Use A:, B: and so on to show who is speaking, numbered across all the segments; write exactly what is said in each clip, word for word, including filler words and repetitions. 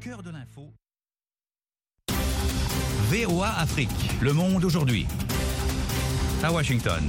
A: cœur de l'info. V O A Afrique, le monde aujourd'hui. À Washington.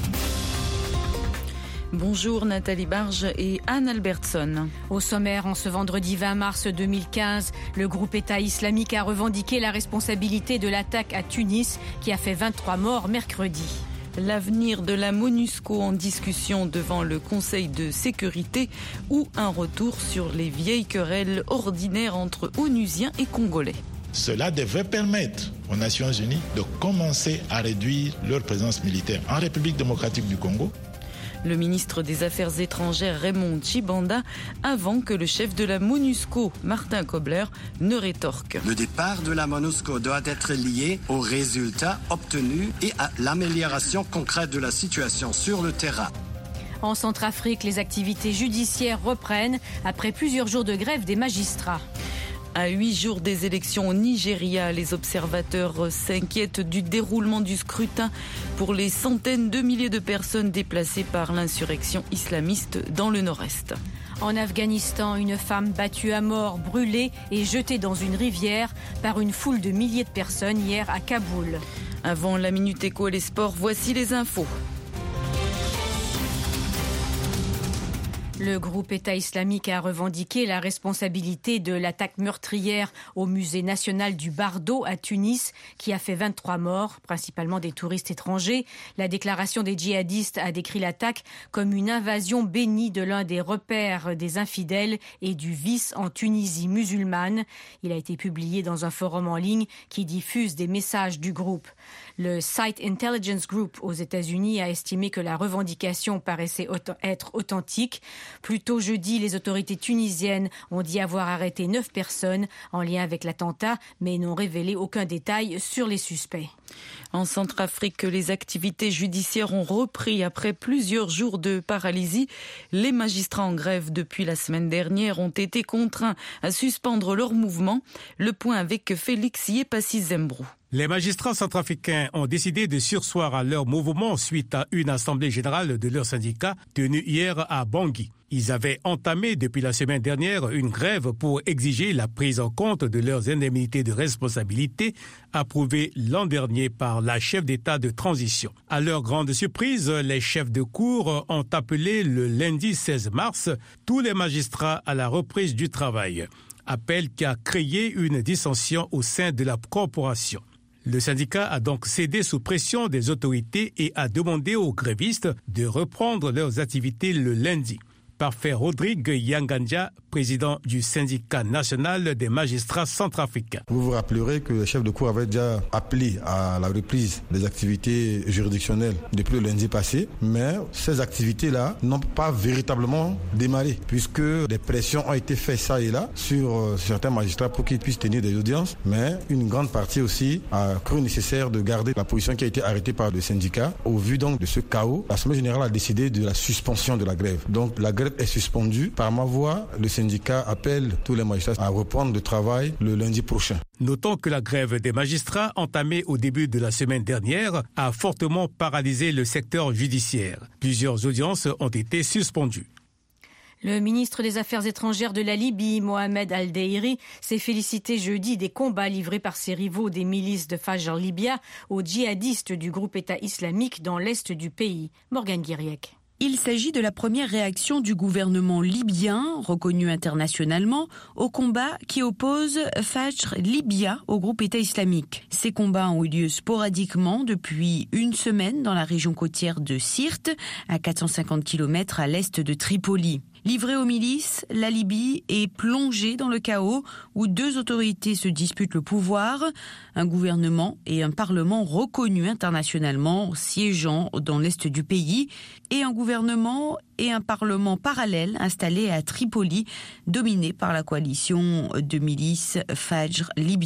B: Bonjour Nathalie Barge et Anne Albertson.
C: Au sommaire, en ce vendredi vingt mars deux mille quinze, le groupe État islamique a revendiqué la responsabilité de l'attaque à Tunis qui a fait vingt-trois morts mercredi.
B: L'avenir de la MONUSCO en discussion devant le Conseil de sécurité ou un retour sur les vieilles querelles ordinaires entre Onusiens et Congolais.
D: Cela devrait permettre aux Nations Unies de commencer à réduire leur présence militaire en République démocratique du Congo.
B: Le ministre des Affaires étrangères Raymond Tshibanda avant que le chef de la MONUSCO, Martin Kobler, ne rétorque.
E: Le départ de la MONUSCO doit être lié aux résultats obtenus et à l'amélioration concrète de la situation sur le terrain.
C: En Centrafrique, les activités judiciaires reprennent après plusieurs jours de grève des magistrats.
B: À huit jours des élections au Nigeria, les observateurs s'inquiètent du déroulement du scrutin pour les centaines de milliers de personnes déplacées par l'insurrection islamiste dans le nord-est.
C: En Afghanistan, une femme battue à mort, brûlée et jetée dans une rivière par une foule de milliers de personnes hier à Kaboul.
B: Avant la Minute Éco et les sports, voici les infos.
C: Le groupe État islamique a revendiqué la responsabilité de l'attaque meurtrière au musée national du Bardo à Tunis, qui a fait vingt-trois morts, principalement des touristes étrangers. La déclaration des djihadistes a décrit l'attaque comme une invasion bénie de l'un des repères des infidèles et du vice en Tunisie musulmane. Il a été publié dans un forum en ligne qui diffuse des messages du groupe. Le Site Intelligence Group aux États-Unis a estimé que la revendication paraissait être authentique. Plus tôt jeudi, les autorités tunisiennes ont dit avoir arrêté neuf personnes en lien avec l'attentat, mais n'ont révélé aucun détail sur les suspects.
B: En Centrafrique, les activités judiciaires ont repris après plusieurs jours de paralysie. Les magistrats en grève depuis la semaine dernière ont été contraints à suspendre leur mouvement. Le point avec Félix Yepassi-Zembrou.
F: Les magistrats centrafricains ont décidé de surseoir à leur mouvement suite à une assemblée générale de leur syndicat tenue hier à Bangui. Ils avaient entamé depuis la semaine dernière une grève pour exiger la prise en compte de leurs indemnités de responsabilité approuvées l'an dernier par la chef d'État de transition. À leur grande surprise, les chefs de cour ont appelé le lundi seize mars tous les magistrats à la reprise du travail. Appel qui a créé une dissension au sein de la corporation. Le syndicat a donc cédé sous pression des autorités et a demandé aux grévistes de reprendre leurs activités le lundi. Parfait Rodrigue Yanganja, président du syndicat national des magistrats centrafricains.
G: Vous vous rappellerez que le chef de cour avait déjà appelé à la reprise des activités juridictionnelles depuis le lundi passé, mais ces activités-là n'ont pas véritablement démarré, puisque des pressions ont été faites ça et là sur certains magistrats pour qu'ils puissent tenir des audiences, mais une grande partie aussi a cru nécessaire de garder la position qui a été arrêtée par le syndicat. Au vu donc de ce chaos, l'Assemblée générale a décidé de la suspension de la grève. Donc la grève est suspendue. Par ma voix, le syndicat appelle tous les magistrats à reprendre le travail le lundi prochain.
F: Notons que la grève des magistrats entamée au début de la semaine dernière a fortement paralysé le secteur judiciaire. Plusieurs audiences ont été suspendues.
C: Le ministre des Affaires étrangères de la Libye, Mohamed Al-Deiri, s'est félicité jeudi des combats livrés par ses rivaux des milices de Fajr Libya aux djihadistes du groupe État islamique dans l'est du pays. Morgane Guiriec.
H: Il s'agit de la première réaction du gouvernement libyen, reconnu internationalement, au combat qui oppose Fajr Libya au groupe État islamique. Ces combats ont eu lieu sporadiquement depuis une semaine dans la région côtière de Sirte, à quatre cent cinquante kilomètres à l'est de Tripoli. Livrée aux milices, la Libye est plongée dans le chaos où deux autorités se disputent le pouvoir, un gouvernement et un parlement reconnus internationalement siégeant dans l'est du pays, et un gouvernement et un parlement parallèle installés à Tripoli, dominés par la coalition de milices Fajr Libya.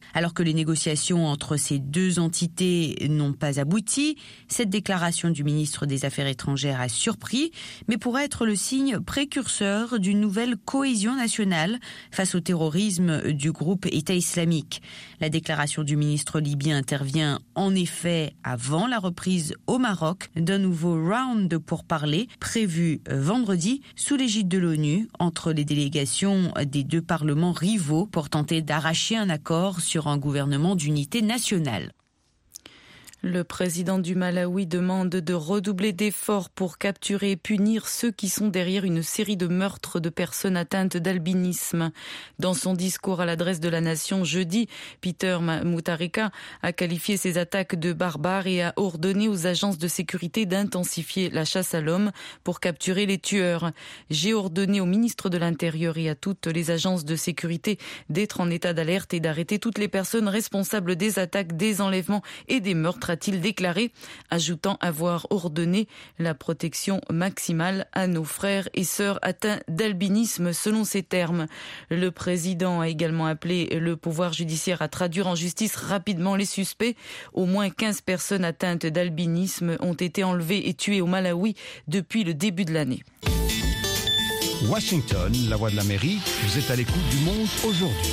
H: Alors que les négociations entre ces deux entités n'ont pas abouti, cette déclaration du ministre des Affaires étrangères a surpris, mais pourrait être le signe précurseur d'une nouvelle cohésion nationale face au terrorisme du groupe État islamique. La déclaration du ministre libyen intervient en effet avant la reprise au Maroc d'un nouveau round de pourparlers prévu vendredi sous l'égide de l'ONU entre les délégations des deux parlements rivaux pour tenter d'arracher un accord sur un gouvernement d'unité nationale.
B: Le président du Malawi demande de redoubler d'efforts pour capturer et punir ceux qui sont derrière une série de meurtres de personnes atteintes d'albinisme. Dans son discours à l'adresse de la nation jeudi, Peter Mutharika a qualifié ces attaques de barbares et a ordonné aux agences de sécurité d'intensifier la chasse à l'homme pour capturer les tueurs. J'ai ordonné au ministre de l'Intérieur et à toutes les agences de sécurité d'être en état d'alerte et d'arrêter toutes les personnes responsables des attaques, des enlèvements et des meurtres, a-t-il déclaré, ajoutant avoir ordonné la protection maximale à nos frères et sœurs atteints d'albinisme selon ses termes. Le président a également appelé le pouvoir judiciaire à traduire en justice rapidement les suspects. Au moins quinze personnes atteintes d'albinisme ont été enlevées et tuées au Malawi depuis le début de l'année.
A: Washington, la voix de l'Amérique, vous êtes à l'écoute du Monde aujourd'hui.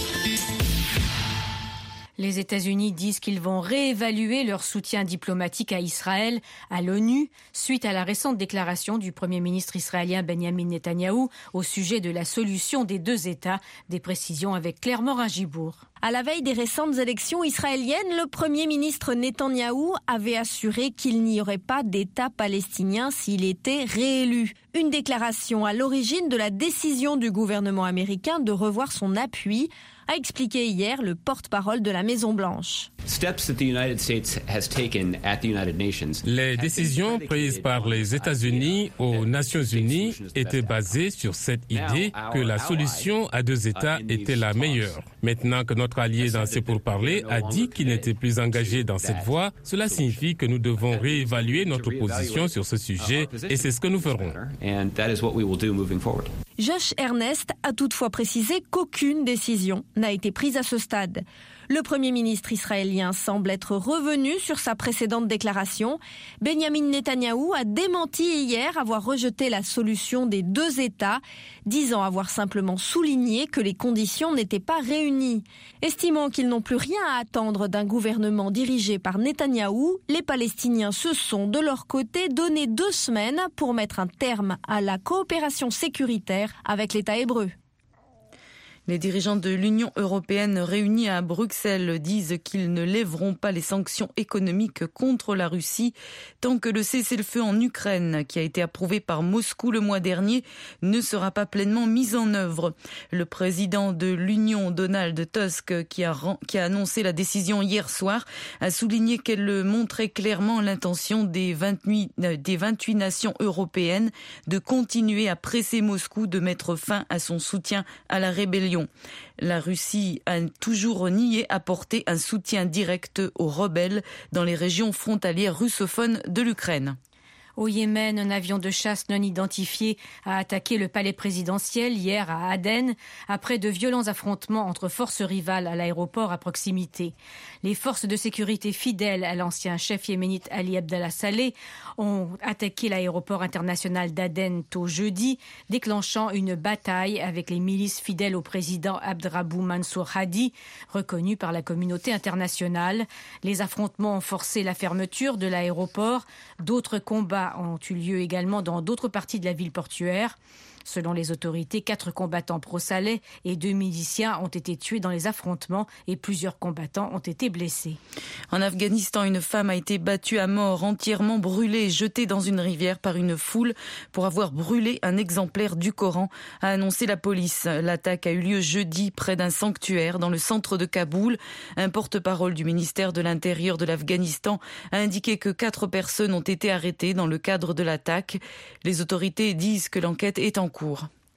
C: Les États-Unis disent qu'ils vont réévaluer leur soutien diplomatique à Israël, à l'ONU, suite à la récente déclaration du Premier ministre israélien Benjamin Netanyahou au sujet de la solution des deux États. Des précisions avec Claire Morin-Gibourg.
I: À la veille des récentes élections israéliennes, le Premier ministre Netanyahou avait assuré qu'il n'y aurait pas d'État palestinien s'il était réélu. Une déclaration à l'origine de la décision du gouvernement américain de revoir son appui, a expliqué hier le porte-parole de la Maison-Blanche.
J: Les décisions prises par les États-Unis aux Nations Unies étaient basées sur cette idée que la solution à deux États était la meilleure. Maintenant que notre allié dans ces pourparlers a dit qu'il n'était plus engagé dans cette voie, cela signifie que nous devons réévaluer notre position sur ce sujet et c'est ce que nous ferons.
I: Josh Ernest a toutefois précisé qu'aucune décision n'a été prise à ce stade. Le Premier ministre israélien semble être revenu sur sa précédente déclaration. Benjamin Netanyahou a démenti hier avoir rejeté la solution des deux États, disant avoir simplement souligné que les conditions n'étaient pas réunies. Estimant qu'ils n'ont plus rien à attendre d'un gouvernement dirigé par Netanyahou, les Palestiniens se sont, de leur côté, donné deux semaines pour mettre un terme à la coopération sécuritaire avec l'État hébreu.
B: Les dirigeants de l'Union européenne réunis à Bruxelles disent qu'ils ne lèveront pas les sanctions économiques contre la Russie tant que le cessez-le-feu en Ukraine, qui a été approuvé par Moscou le mois dernier, ne sera pas pleinement mis en œuvre. Le président de l'Union, Donald Tusk, qui a, qui a annoncé la décision hier soir, a souligné qu'elle montrait clairement l'intention des vingt-huit, des vingt-huit nations européennes de continuer à presser Moscou de mettre fin à son soutien à la rébellion. La Russie a toujours nié apporter un soutien direct aux rebelles dans les régions frontalières russophones de l'Ukraine.
C: Au Yémen, un avion de chasse non identifié a attaqué le palais présidentiel hier à Aden après de violents affrontements entre forces rivales à l'aéroport à proximité. Les forces de sécurité fidèles à l'ancien chef yéménite Ali Abdallah Saleh ont attaqué l'aéroport international d'Aden tôt jeudi, déclenchant une bataille avec les milices fidèles au président Abdrabou Mansour Hadi, reconnu par la communauté internationale. Les affrontements ont forcé la fermeture de l'aéroport. D'autres combats ont eu lieu également dans d'autres parties de la ville portuaire. Selon les autorités, quatre combattants pro-Saleh et deux miliciens ont été tués dans les affrontements et plusieurs combattants ont été blessés.
B: En Afghanistan, une femme a été battue à mort, entièrement brûlée et jetée dans une rivière par une foule pour avoir brûlé un exemplaire du Coran, a annoncé la police. L'attaque a eu lieu jeudi près d'un sanctuaire dans le centre de Kaboul. Un porte-parole du ministère de l'Intérieur de l'Afghanistan a indiqué que quatre personnes ont été arrêtées dans le cadre de l'attaque. Les autorités disent que l'enquête est en cours.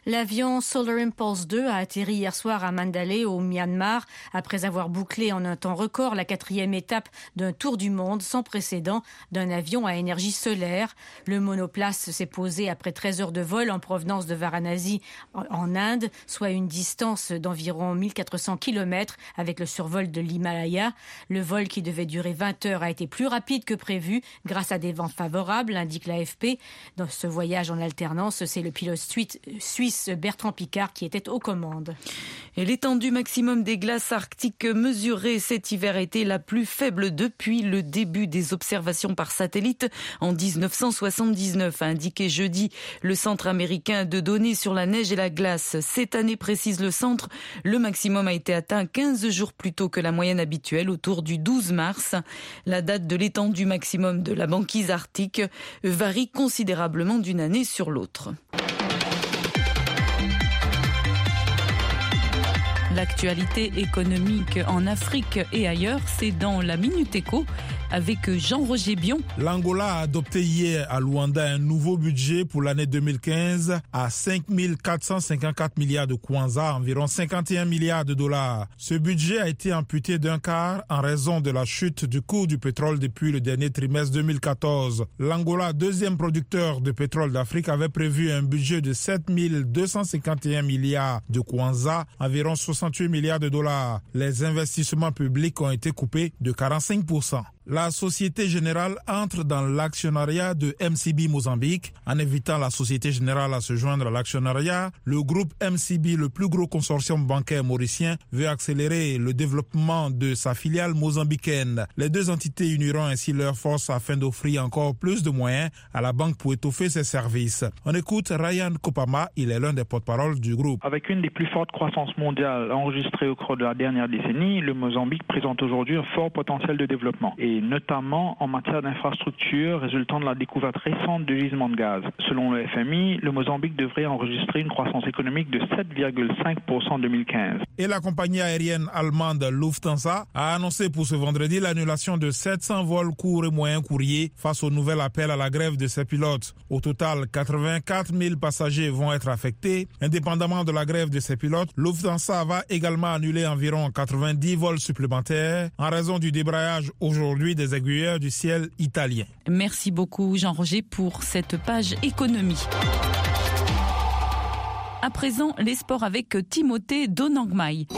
C: L'avion Solar Impulse deux a atterri hier soir à Mandalay au Myanmar après avoir bouclé en un temps record la quatrième étape d'un tour du monde sans précédent d'un avion à énergie solaire. Le monoplace s'est posé après treize heures de vol en provenance de Varanasi en Inde, soit une distance d'environ mille quatre cents kilomètres avec le survol de l'Himalaya. Le vol qui devait durer vingt heures a été plus rapide que prévu grâce à des vents favorables, indique l'A F P. Dans ce voyage en alternance, c'est le pilote suisse Bertrand Piccard qui était aux commandes.
B: Et l'étendue maximum des glaces arctiques mesurée cet hiver était la plus faible depuis le début des observations par satellite en dix-neuf cent soixante-dix-neuf, a indiqué jeudi le Centre américain de données sur la neige et la glace. Cette année, précise le centre, le maximum a été atteint quinze jours plus tôt que la moyenne habituelle, autour du douze mars. La date de l'étendue maximum de la banquise arctique varie considérablement d'une année sur l'autre. L'actualité économique en Afrique et ailleurs, c'est dans la Minute Éco avec Jean-Roger Bion.
K: L'Angola a adopté hier à Luanda un nouveau budget pour l'année deux mille quinze à cinq mille quatre cent cinquante-quatre milliards de kwanza, environ cinquante et un milliards de dollars. Ce budget a été amputé d'un quart en raison de la chute du cours du pétrole depuis le dernier trimestre deux mille quatorze. L'Angola, deuxième producteur de pétrole d'Afrique, avait prévu un budget de sept mille deux cent cinquante et un milliards de kwanza, environ soixante-huit milliards de dollars. Les investissements publics ont été coupés de quarante-cinq pour cent. La Société Générale entre dans l'actionnariat de M C B Mozambique. En invitant la Société Générale à se joindre à l'actionnariat, le groupe M C B, le plus gros consortium bancaire mauricien, veut accélérer le développement de sa filiale mozambicaine. Les deux entités uniront ainsi leurs forces afin d'offrir encore plus de moyens à la banque pour étoffer ses services. On écoute Ryan Kopama, il est l'un des porte-parole du groupe.
L: Avec une des plus fortes croissances mondiales enregistrées au cours de la dernière décennie, le Mozambique présente aujourd'hui un fort potentiel de développement. Et notamment en matière d'infrastructures résultant de la découverte récente de gisements de gaz. Selon le F M I, le Mozambique devrait enregistrer une croissance économique de sept virgule cinq pour cent en deux mille quinze.
K: Et la compagnie aérienne allemande Lufthansa a annoncé pour ce vendredi l'annulation de sept cents vols courts et moyens courriers face au nouvel appel à la grève de ses pilotes. Au total, quatre-vingt-quatre mille passagers vont être affectés. Indépendamment de la grève de ses pilotes, Lufthansa va également annuler environ quatre-vingt-dix vols supplémentaires en raison du débrayage aujourd'hui des aiguilleurs du ciel italien.
B: Merci beaucoup Jean-Roger pour cette page économie. À présent, les sports avec Timothée Donangmai.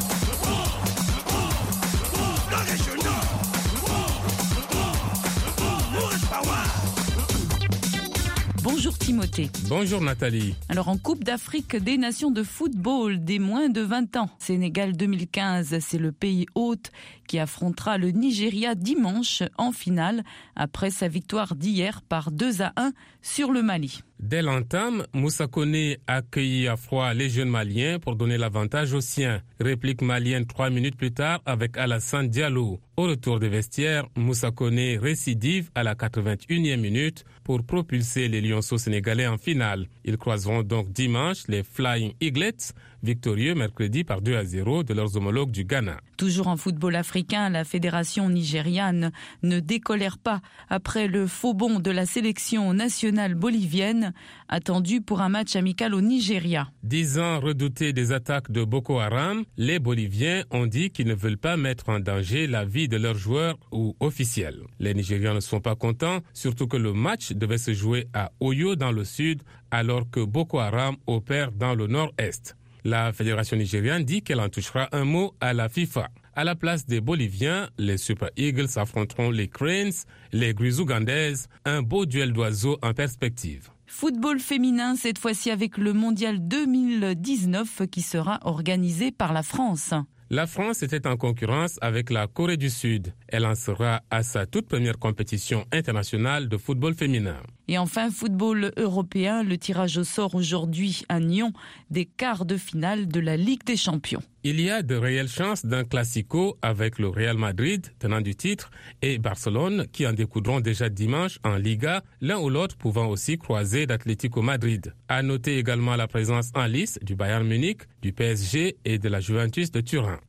B: Bonjour Timothée.
J: Bonjour Nathalie.
B: Alors en Coupe d'Afrique des Nations de football des moins de vingt ans, Sénégal deux mille quinze, c'est le pays hôte qui affrontera le Nigeria dimanche en finale après sa victoire d'hier par deux à un sur le Mali.
J: Dès l'entame, Moussa Koné accueillit à froid les jeunes Maliens pour donner l'avantage aux siens. Réplique malienne trois minutes plus tard avec Alassane Diallo. Au retour des vestiaires, Moussa Koné récidive à la quatre-vingt-unième minute pour propulser les Lionceaux sénégalais en finale. Ils croiseront donc dimanche les Flying Eaglets, victorieux mercredi par deux à zéro de leurs homologues du Ghana.
B: Toujours en football africain, la fédération nigériane ne décolère pas après le faux bond de la sélection nationale bolivienne, attendu pour un match amical au Nigeria.
J: Dix ans redoutés des attaques de Boko Haram, les Boliviens ont dit qu'ils ne veulent pas mettre en danger la vie de leurs joueurs ou officiels. Les Nigérians ne sont pas contents, surtout que le match devait se jouer à Oyo dans le sud, alors que Boko Haram opère dans le nord-est. La fédération nigériane dit qu'elle en touchera un mot à la FIFA. À la place des Boliviens, les Super Eagles affronteront les Cranes, les Grisouganaises, un beau duel d'oiseaux en perspective.
B: Football féminin, cette fois-ci avec le Mondial deux mille dix-neuf qui sera organisé par la France.
J: La France était en concurrence avec la Corée du Sud. Elle en sera à sa toute première compétition internationale de football féminin.
B: Et enfin, football européen, le tirage au sort aujourd'hui à Nyon des quarts de finale de la Ligue des Champions.
J: Il y a de réelles chances d'un classico avec le Real Madrid, tenant du titre, et Barcelone qui en découdront déjà dimanche en Liga, l'un ou l'autre pouvant aussi croiser d'Atlético Madrid. À noter également la présence en lice du Bayern Munich, du P S G et de la Juventus de Turin.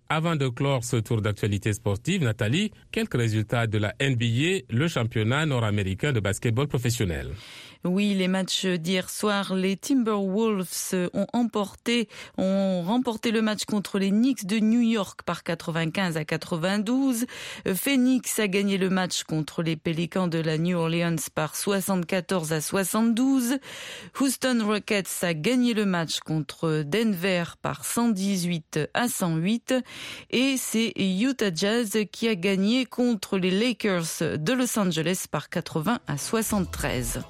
J: Avant de clore ce tour d'actualité sportive, Nathalie, quelques résultats de la N B A, le championnat nord-américain de basketball professionnel.
B: Oui, les matchs d'hier soir, les Timberwolves ont emporté, ont remporté le match contre les Knicks de New York par quatre-vingt-quinze à quatre-vingt-douze. Phoenix a gagné le match contre les Pelicans de la New Orleans par soixante-quatorze à soixante-douze. Houston Rockets a gagné le match contre Denver par cent dix-huit à cent huit. Et c'est Utah Jazz qui a gagné contre les Lakers de Los Angeles par quatre-vingts à soixante-treize.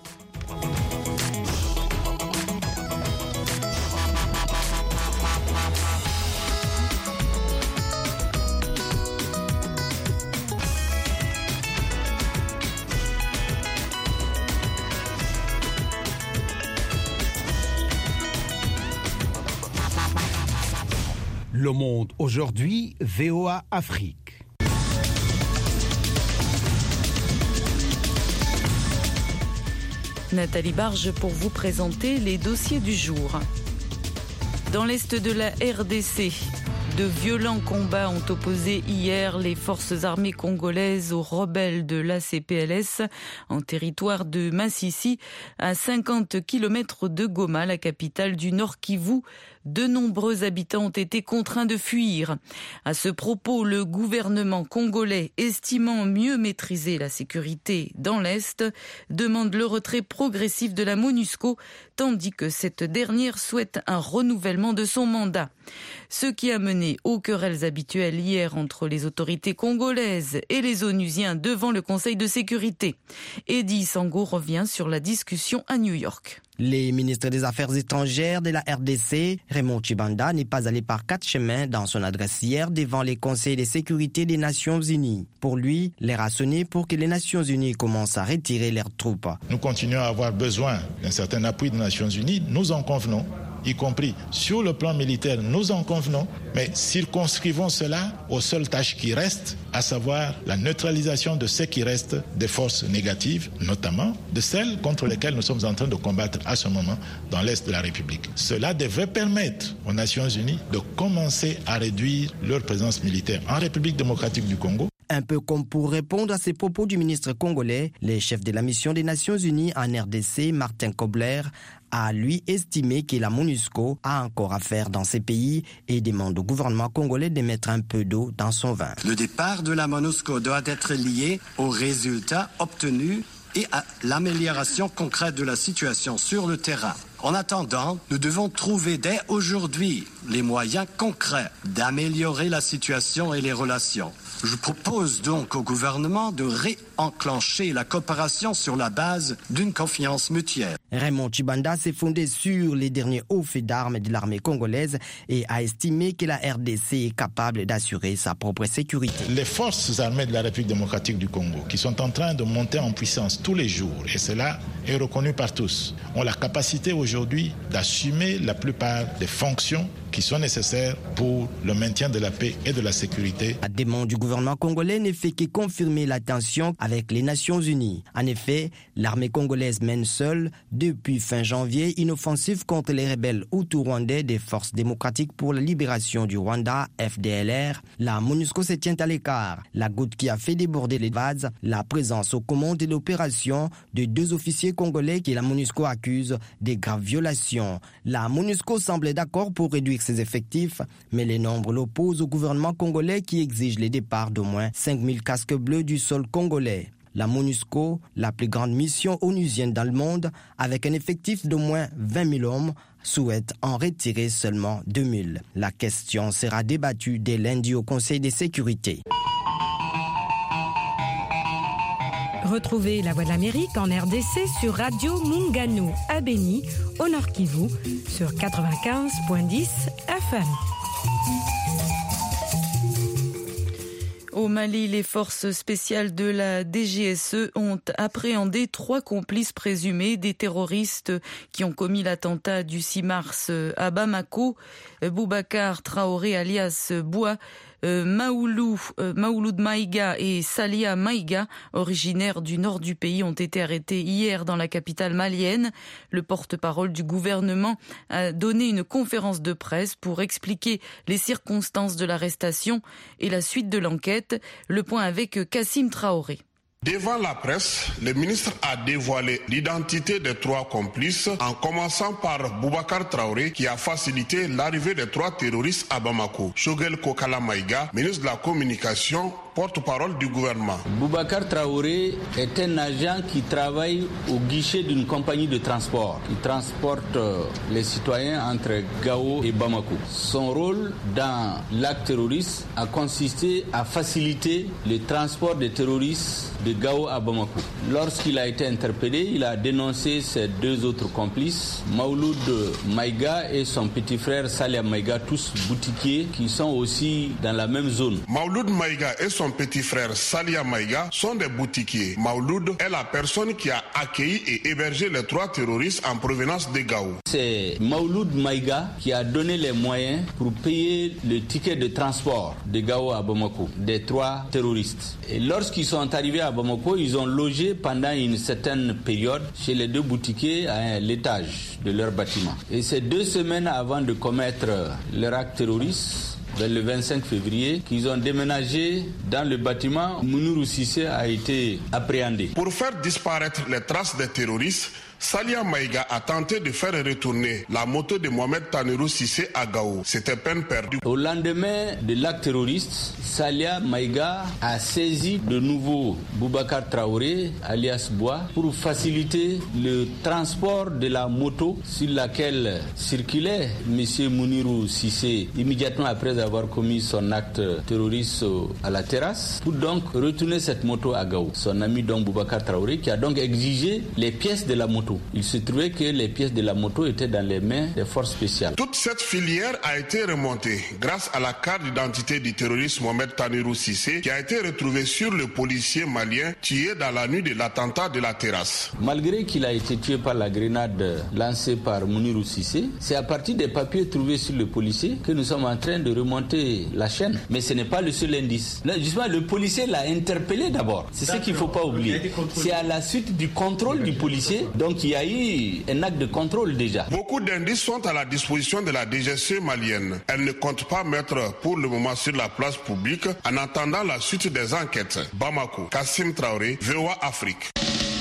M: Le Monde aujourd'hui, V O A Afrique.
B: Nathalie Barge pour vous présenter les dossiers du jour. Dans l'est de la R D C, de violents combats ont opposé hier les forces armées congolaises aux rebelles de l'A C P L S en territoire de Massissi, à cinquante kilomètres de Goma, la capitale du Nord Kivu. De nombreux habitants ont été contraints de fuir. À ce propos, le gouvernement congolais, estimant mieux maîtriser la sécurité dans l'Est, demande le retrait progressif de la MONUSCO, tandis que cette dernière souhaite un renouvellement de son mandat. Ce qui a mené aux querelles habituelles hier entre les autorités congolaises et les onusiens devant le Conseil de sécurité. Eddie Sango revient sur la discussion à New York.
N: Les ministres des Affaires étrangères de la R D C, Raymond Tshibanda, n'est pas allé par quatre chemins dans son adresse hier devant les conseils de sécurité des Nations Unies. Pour lui, l'heure a sonné pour que les Nations Unies commencent à retirer leurs troupes.
D: Nous continuons à avoir besoin d'un certain appui des Nations Unies, nous en convenons, y compris sur le plan militaire, nous en convenons, mais circonscrivons cela aux seules tâches qui restent, à savoir la neutralisation de ce qui reste des forces négatives, notamment de celles contre lesquelles nous sommes en train de combattre à ce moment dans l'Est de la République. Cela devrait permettre aux Nations Unies de commencer à réduire leur présence militaire en République démocratique du Congo.
N: Un peu comme pour répondre à ces propos du ministre congolais, le chef de la mission des Nations Unies en R D C, Martin Kobler, a lui estimé que la MONUSCO a encore à faire dans ces pays et demande au gouvernement congolais de mettre un peu d'eau dans son vin.
E: Le départ de la MONUSCO doit être lié aux résultats obtenus et à l'amélioration concrète de la situation sur le terrain. En attendant, nous devons trouver dès aujourd'hui les moyens concrets d'améliorer la situation et les relations. Je propose donc au gouvernement de réenclencher la coopération sur la base d'une confiance mutuelle.
N: Raymond Tshibanda s'est fondé sur les derniers hauts faits d'armes de l'armée congolaise et a estimé que la R D C est capable d'assurer sa propre sécurité.
D: Les forces armées de la République démocratique du Congo, qui sont en train de monter en puissance tous les jours, et cela est reconnu par tous, ont la capacité aujourd'hui d'assumer la plupart des fonctions qui sont nécessaires pour le maintien de la paix et de la sécurité.
N: La demande du gouvernement congolais ne fait que confirmer la tension avec les Nations Unies. En effet, l'armée congolaise mène seule, depuis fin janvier, une offensive contre les rebelles hutus-rwandais des Forces démocratiques pour la libération du Rwanda, F D L R. La MONUSCO se tient à l'écart. La goutte qui a fait déborder les vases, la présence aux commandes de l'opération de deux officiers congolais que la MONUSCO accuse de graves violations. La MONUSCO semble d'accord pour réduire ses effectifs, mais les nombres l'opposent au gouvernement congolais qui exige le départ d'au moins cinq mille casques bleus du sol congolais. La MONUSCO, la plus grande mission onusienne dans le monde, avec un effectif d'au moins vingt mille hommes, souhaite en retirer seulement deux mille. La question sera débattue dès lundi au Conseil de sécurité.
O: Retrouvez La Voix de l'Amérique en R D C sur Radio Mungano à Beni, au Nord Kivu, sur quatre-vingt-quinze virgule dix F M.
B: Au Mali, les forces spéciales de la D G S E ont appréhendé trois complices présumés des terroristes qui ont commis l'attentat du six mars à Bamako. Boubacar Traoré alias Boua, Euh, Maoulou, euh, Maouloud Maïga et Salia Maïga, originaires du nord du pays, ont été arrêtés hier dans la capitale malienne. Le porte-parole du gouvernement a donné une conférence de presse pour expliquer les circonstances de l'arrestation et la suite de l'enquête. Le point avec Kassim Traoré.
P: Devant la presse, le ministre a dévoilé l'identité des trois complices, en commençant par Boubacar Traoré, qui a facilité l'arrivée des trois terroristes à Bamako. Shogel Kokala Maïga, ministre de la Communication, porte-parole du gouvernement.
Q: Boubacar Traoré est un agent qui travaille au guichet d'une compagnie de transport. Il transporte les citoyens entre Gao et Bamako. Son rôle dans l'acte terroriste a consisté à faciliter le transport des terroristes de Gao à Bamako. Lorsqu'il a été interpellé, il a dénoncé ses deux autres complices, Maouloud Maïga et son petit frère Salia Maïga, tous boutiquiers qui sont aussi dans la même zone.
P: Maouloud Maïga et son petit frère Salia Maïga sont des boutiquiers. Maouloud est la personne qui a accueilli et hébergé les trois terroristes en provenance de Gao.
Q: C'est Maouloud Maïga qui a donné les moyens pour payer le ticket de transport de Gao à Bamako des trois terroristes. Et lorsqu'ils sont arrivés à Bamako, ils ont logé pendant une certaine période chez les deux boutiquiers à l'étage de leur bâtiment. Et c'est deux semaines avant de commettre leur acte terroriste, vers le vingt-cinq février, qu'ils ont déménagé dans le bâtiment. Mounirou Cissé a été appréhendé.
P: Pour faire disparaître les traces des terroristes, Salia Maïga a tenté de faire retourner la moto de Mohamed Tanerou Cissé à Gao. C'était peine perdue.
Q: Au lendemain de l'acte terroriste, Salia Maïga a saisi de nouveau Boubacar Traoré, alias Bois, pour faciliter le transport de la moto sur laquelle circulait M. Mounirou Cissé immédiatement après avoir commis son acte terroriste à la terrasse, pour donc retourner cette moto à Gao. Son ami donc Boubacar Traoré qui a donc exigé les pièces de la moto. Il se trouvait que les pièces de la moto étaient dans les mains des forces spéciales.
P: Toute cette filière a été remontée grâce à la carte d'identité du terroriste Mohamed Tanerou Cissé qui a été retrouvée sur le policier malien tué dans la nuit de l'attentat de la terrasse.
Q: Malgré qu'il a été tué par la grenade lancée par Mounirou Cissé, c'est à partir des papiers trouvés sur le policier que nous sommes en train de remonter la chaîne. Mais ce n'est pas le seul indice. Là, justement, le policier l'a interpellé d'abord. C'est ce qu'il ne faut pas oublier. C'est à la suite du contrôle du policier. Donc il y a eu un acte de contrôle déjà.
P: Beaucoup d'indices sont à la disposition de la D G S E malienne. Elle ne compte pas mettre pour le moment sur la place publique en attendant la suite des enquêtes. Bamako, Kassim Traoré, V O A Afrique.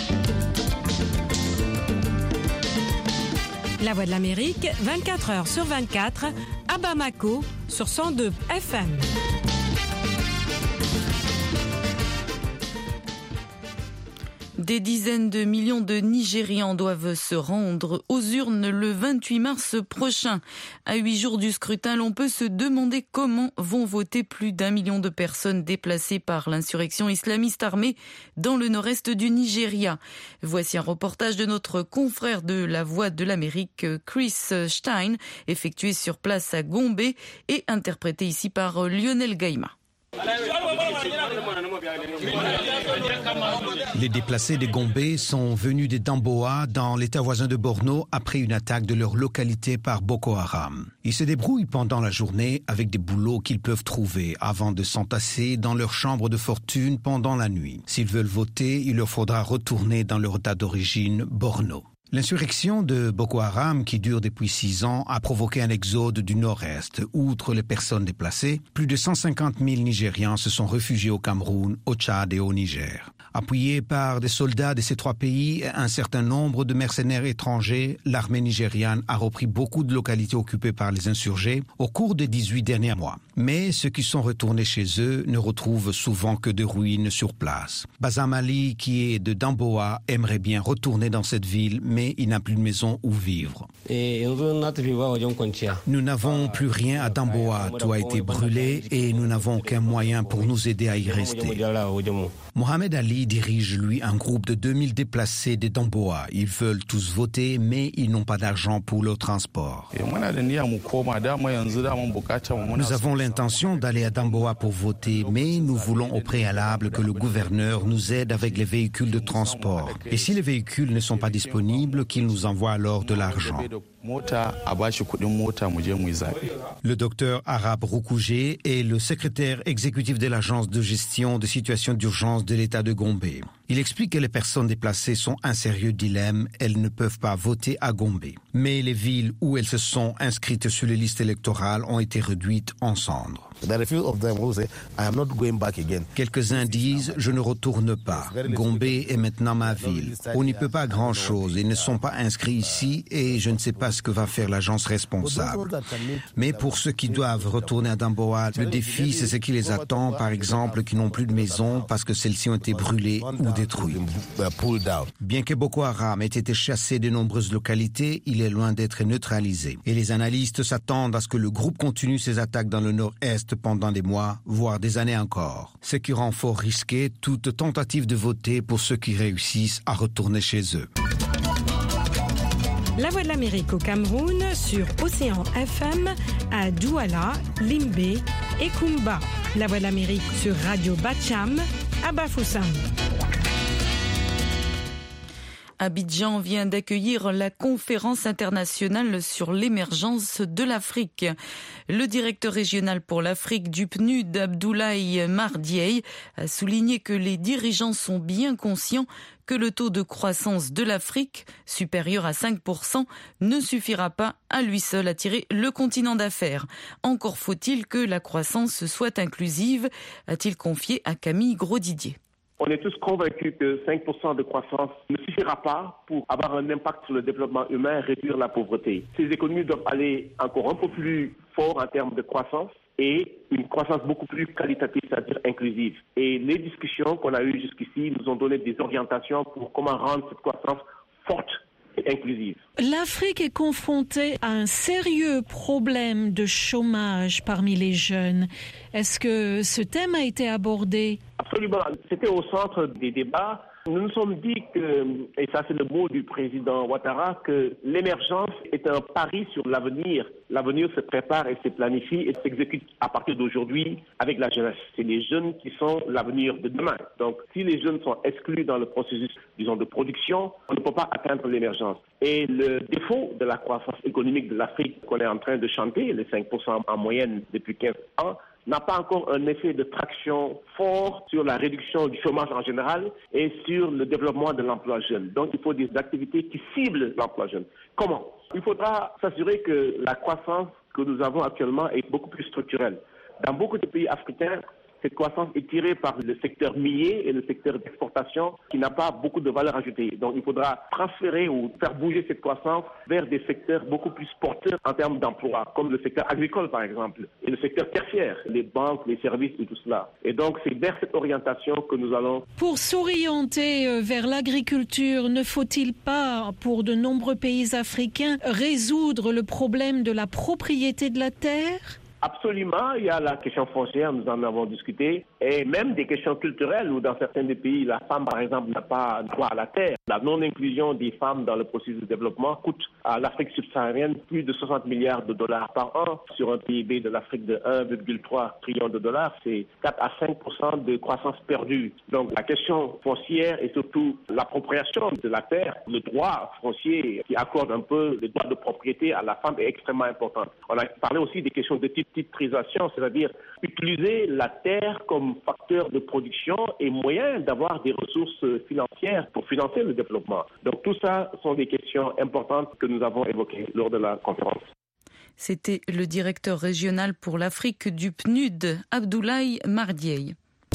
O: La Voix de l'Amérique, vingt-quatre heures sur vingt-quatre, à Bamako, sur cent deux F M.
B: Des dizaines de millions de Nigérians doivent se rendre aux urnes le vingt-huit mars prochain. À huit jours du scrutin, l'on peut se demander comment vont voter plus d'un million de personnes déplacées par l'insurrection islamiste armée dans le nord-est du Nigeria. Voici un reportage de notre confrère de La Voix de l'Amérique, Chris Stein, effectué sur place à Gombe et interprété ici par Lionel Gaïma.
M: Les déplacés de Gombe sont venus de Damboa dans l'état voisin de Borno après une attaque de leur localité par Boko Haram. Ils se débrouillent pendant la journée avec des boulots qu'ils peuvent trouver avant de s'entasser dans leur chambre de fortune pendant la nuit. S'ils veulent voter, il leur faudra retourner dans leur état d'origine, Borno. L'insurrection de Boko Haram, qui dure depuis six ans, a provoqué un exode du nord-est. Outre les personnes déplacées, plus de cent cinquante mille Nigérians se sont réfugiés au Cameroun, au Tchad et au Niger. Appuyée par des soldats de ces trois pays et un certain nombre de mercenaires étrangers, l'armée nigériane a repris beaucoup de localités occupées par les insurgés au cours des dix-huit derniers mois. Mais ceux qui sont retournés chez eux ne retrouvent souvent que des ruines sur place. Bazamali, qui est de Damboa, aimerait bien retourner dans cette ville, mais il n'a plus de maison où vivre. Nous n'avons plus rien à Damboa, tout a été brûlé et nous n'avons aucun moyen pour nous aider à y rester. Mohamed Ali dirige, lui, un groupe de deux mille déplacés des Damboa. Ils veulent tous voter, mais ils n'ont pas d'argent pour le transport. Nous avons l'intention d'aller à Damboa pour voter, mais nous voulons au préalable que le gouverneur nous aide avec les véhicules de transport. Et si les véhicules ne sont pas disponibles, qu'il nous envoie alors de l'argent. Le docteur Arab Roukougé est le secrétaire exécutif de l'agence de gestion des situations d'urgence de l'État de Gombe. Il explique que les personnes déplacées sont un sérieux dilemme. Elles ne peuvent pas voter à Gombe. Mais les villes où elles se sont inscrites sur les listes électorales ont été réduites en cendres. Quelques-uns disent « je ne retourne pas. Gombe est maintenant ma ville. On n'y peut pas grand-chose. Ils ne sont pas inscrits ici et je ne sais pas ce que va faire l'agence responsable. » Mais pour ceux qui doivent retourner à Damboa, le défi, c'est ce qui les attend, par exemple, qui n'ont plus de maison parce que celles-ci ont été brûlées ou détruites. Bien que Boko Haram ait été chassé de nombreuses localités, il est loin d'être neutralisé. Et les analystes s'attendent à ce que le groupe continue ses attaques dans le nord-est pendant des mois, voire des années encore. Ce qui rend fort risqué toute tentative de voter pour ceux qui réussissent à retourner chez eux.
O: La Voix de l'Amérique au Cameroun sur Océan F M à Douala, Limbé et Kumba. La Voix de l'Amérique sur Radio Bacham à Bafoussam.
B: Abidjan vient d'accueillir la conférence internationale sur l'émergence de l'Afrique. Le directeur régional pour l'Afrique du P N U D, Abdoulaye Mardieye, a souligné que les dirigeants sont bien conscients que le taux de croissance de l'Afrique, supérieur à cinq pour cent, ne suffira pas à lui seul à tirer le continent d'affaires. Encore faut-il que la croissance soit inclusive, a-t-il confié à Camille Grosdidier.
R: On est tous convaincus que cinq pour cent de croissance ne suffira pas pour avoir un impact sur le développement humain et réduire la pauvreté. Ces économies doivent aller encore un peu plus fort en termes de croissance et une croissance beaucoup plus qualitative, c'est-à-dire inclusive. Et les discussions qu'on a eues jusqu'ici nous ont donné des orientations pour comment rendre cette croissance forte et inclusive.
S: L'Afrique est confrontée à un sérieux problème de chômage parmi les jeunes. Est-ce que ce thème a été abordé?
R: Absolument. C'était au centre des débats. Nous nous sommes dit que, et ça c'est le mot du président Ouattara, que l'émergence est un pari sur l'avenir. L'avenir se prépare et se planifie et s'exécute à partir d'aujourd'hui avec la jeunesse. C'est les jeunes qui sont l'avenir de demain. Donc si les jeunes sont exclus dans le processus, disons, de production, on ne peut pas atteindre l'émergence. Et le défaut de la croissance économique de l'Afrique qu'on est en train de chanter, les cinq pour cent en moyenne depuis quinze ans, n'a pas encore un effet de traction fort sur la réduction du chômage en général et sur le développement de l'emploi jeune. Donc il faut des activités qui ciblent l'emploi jeune. Comment? Il faudra s'assurer que la croissance que nous avons actuellement est beaucoup plus structurelle. Dans beaucoup de pays africains, cette croissance est tirée par le secteur minier et le secteur d'exportation qui n'a pas beaucoup de valeur ajoutée. Donc il faudra transférer ou faire bouger cette croissance vers des secteurs beaucoup plus porteurs en termes d'emploi, comme le secteur agricole par exemple, et le secteur tertiaire, les banques, les services et tout cela. Et donc c'est vers cette orientation que nous allons...
S: Pour s'orienter vers l'agriculture, ne faut-il pas, pour de nombreux pays africains, résoudre le problème de la propriété de la terre ?
R: Absolument, il y a la question foncière, nous en avons discuté, et même des questions culturelles où dans certains des pays, la femme par exemple n'a pas droit à la terre. La non-inclusion des femmes dans le processus de développement coûte à l'Afrique subsaharienne plus de soixante milliards de dollars par an sur un P I B de l'Afrique de un virgule trois trillion de dollars, c'est quatre à cinq pour cent de croissance perdue. Donc la question foncière et surtout l'appropriation de la terre, le droit foncier qui accorde un peu le droit de propriété à la femme est extrêmement important. On a parlé aussi des questions de type titrisation, c'est-à-dire utiliser la terre comme facteur de production et moyen d'avoir des ressources financières pour financer le développement. Donc tout ça sont des questions importantes que nous avons évoquées lors de la conférence.
B: C'était le directeur régional pour l'Afrique du P N U D, Abdoulaye Mardieye.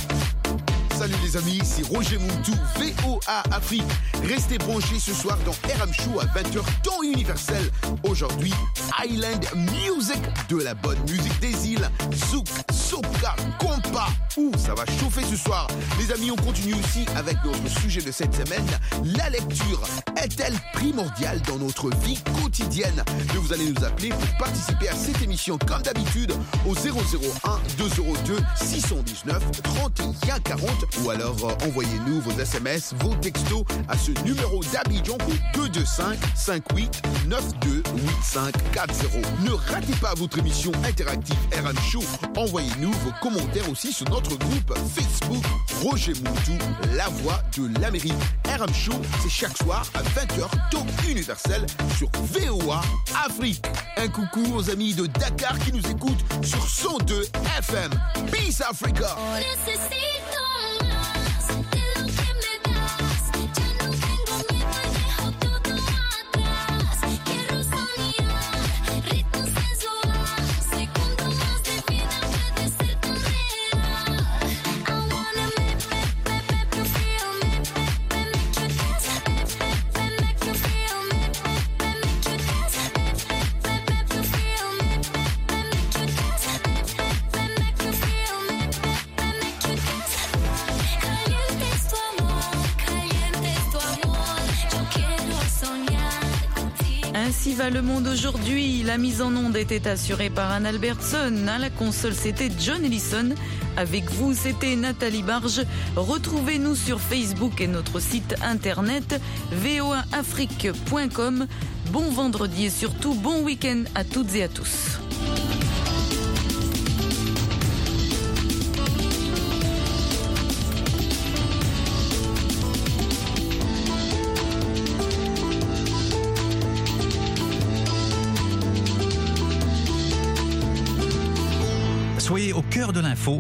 T: Salut les amis, c'est Roger Mountou, V O A Afrique. Restez branchés ce soir dans R M Show à vingt heures, temps universel. Aujourd'hui, Island Music, de la bonne musique des îles. Zouk, Soca, Compa, Ouh, ça va chauffer ce soir. Les amis, on continue aussi avec notre sujet de cette semaine. La lecture est-elle primordiale dans notre vie quotidienne? Et vous allez nous appeler pour participer à cette émission comme d'habitude au zéro zéro un deux zéro deux six cent dix-neuf trente et un quarante ou alors euh, envoyez-nous vos S M S, vos textos à ce numéro d'Abidjan au deux deux cinq cinq huit neuf deux huit cinq quatre zéro. Ne ratez pas votre émission interactive R M Show. Envoyez-nous vos commentaires aussi sur notre groupe Facebook Roger Moutou, la voix de l'Amérique. R M Show, c'est chaque soir à vingt heures, temps universel sur V O A Afrique. Un coucou aux amis de Dakar qui nous écoutent sur cent deux F M. Peace Africa.
B: Ainsi va le monde aujourd'hui. La mise en onde était assurée par Anne Albertson. À la console, c'était John Ellison. Avec vous, c'était Nathalie Barge. Retrouvez-nous sur Facebook et notre site internet v o a afrique point com. Bon vendredi et surtout bon week-end à toutes et à tous.
A: Soyez au cœur de l'info